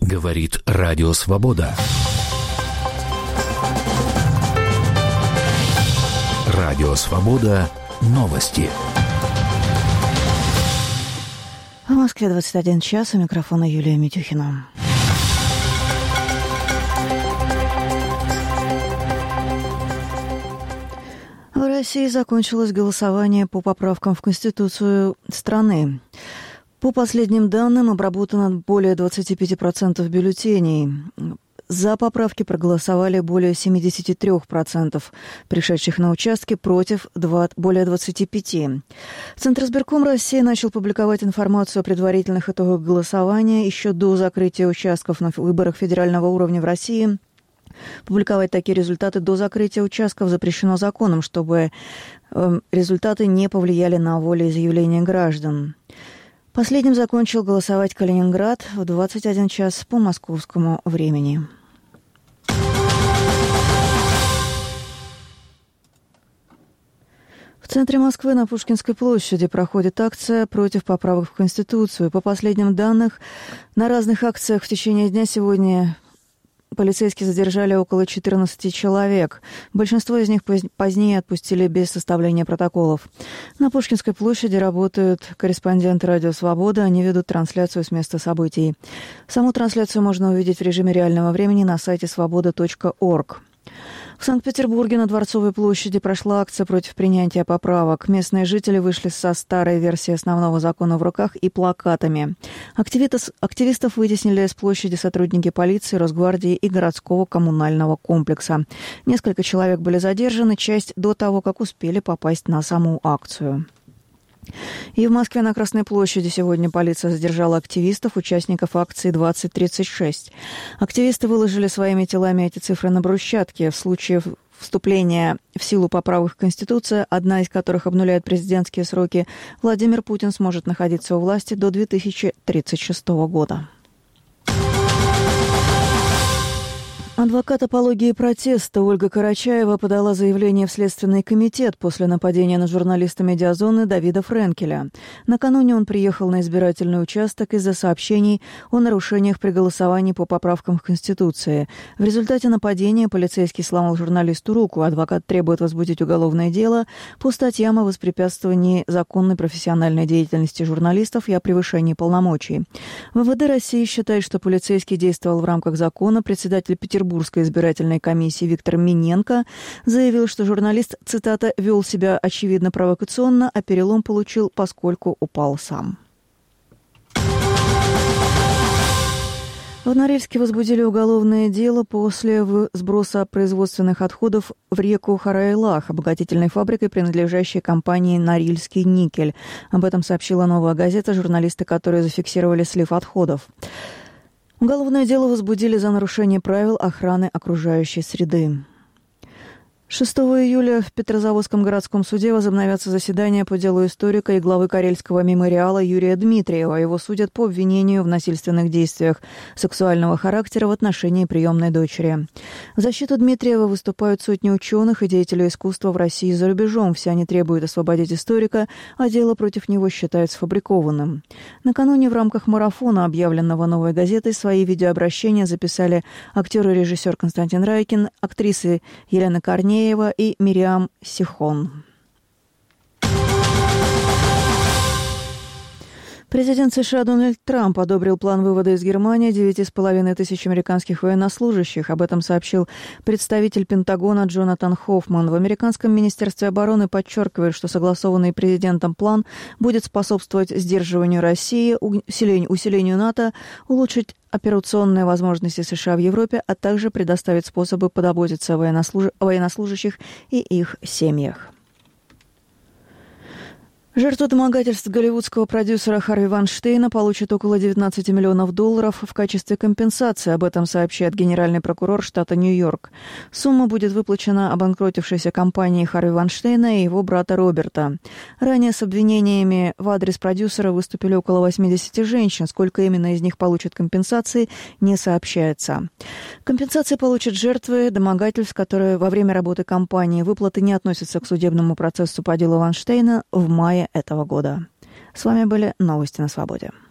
Говорит Радио Свобода. Радио Свобода. Новости. В Москве 21 час. У микрофона Юлия Митюхина. В России закончилось голосование по поправкам в Конституцию страны. По последним данным, обработано более 25% бюллетеней. За поправки проголосовали более 73% пришедших на участки, против более 25%. Центризбирком России начал публиковать информацию о предварительных итогах голосования еще до закрытия участков на выборах федерального уровня в России. Публиковать такие результаты до закрытия участков запрещено законом, чтобы результаты не повлияли на волеизъявление граждан. Последним закончил голосовать Калининград в 21 час по московскому времени. В центре Москвы на Пушкинской площади проходит акция против поправок в Конституцию. По последним данным, на разных акциях в течение дня сегодня полицейские задержали около 14 человек. Большинство из них позднее отпустили без составления протоколов. На Пушкинской площади работают корреспонденты «Радио Свобода». Они ведут трансляцию с места событий. Саму трансляцию можно увидеть в режиме реального времени на сайте svoboda.org. В Санкт-Петербурге на Дворцовой площади прошла акция против принятия поправок. Местные жители вышли со старой версией основного закона в руках и плакатами. Активистов вытеснили с площади сотрудники полиции, Росгвардии и городского коммунального комплекса. Несколько человек были задержаны, часть до того, как успели попасть на саму акцию. И в Москве на Красной площади сегодня полиция задержала активистов, участников акции 2036. Активисты выложили своими телами эти цифры на брусчатке. В случае вступления в силу поправок в Конституцию, одна из которых обнуляет президентские сроки, Владимир Путин сможет находиться у власти до 2036 года. Адвокат апологии протеста Ольга Карачаева подала заявление в Следственный комитет после нападения на журналиста «Медиазоны» Давида Френкеля. Накануне он приехал на избирательный участок из-за сообщений о нарушениях при голосовании по поправкам в Конституции. В результате нападения полицейский сломал журналисту руку. Адвокат требует возбудить уголовное дело по статьям о воспрепятствовании законной профессиональной деятельности журналистов и о превышении полномочий. ВВД России считает, что полицейский действовал в рамках закона. Председатель Петербургской избирательной комиссии Виктор Миненко заявил, что журналист, цитата, «вел себя очевидно провокационно, а перелом получил, поскольку упал сам». В Норильске возбудили уголовное дело после сброса производственных отходов в реку Харайлах, обогатительной фабрикой, принадлежащей компании «Норильский никель». Об этом сообщила «Новая газета», журналисты, которые зафиксировали слив отходов. Уголовное дело возбудили за нарушение правил охраны окружающей среды. 6 июля в Петрозаводском городском суде возобновятся заседания по делу историка и главы Карельского мемориала Юрия Дмитриева. Его судят по обвинению в насильственных действиях сексуального характера в отношении приемной дочери. В защиту Дмитриева выступают сотни ученых и деятелей искусства в России и за рубежом. Все они требуют освободить историка, а дело против него считают сфабрикованным. Накануне в рамках марафона, объявленного «Новой газетой», свои видеообращения записали актер и режиссер Константин Райкин, актрисы Елена Корнеева и Мириам Сихон. Президент США Дональд Трамп одобрил план вывода из Германии 9,5 тысяч американских военнослужащих. Об этом сообщил представитель Пентагона Джонатан Хоффман. В американском министерстве обороны подчеркивают, что согласованный президентом план будет способствовать сдерживанию России, усилению НАТО, улучшить операционные возможности США в Европе, а также предоставить способы подзаботиться о военнослужащих и их семьях. Жертва домогательств голливудского продюсера Харви Вайнштейна получит около $19 миллионов в качестве компенсации. Об этом сообщает генеральный прокурор штата Нью-Йорк. Сумма будет выплачена обанкротившейся компании Харви Вайнштейна и его брата Роберта. Ранее с обвинениями в адрес продюсера выступили около 80 женщин. Сколько именно из них получат компенсации, не сообщается. Компенсации получат жертвы домогательств, которые во время работы компании. Выплаты не относятся к судебному процессу по делу Вайнштейна в мае этого года. С вами были новости на Свободе.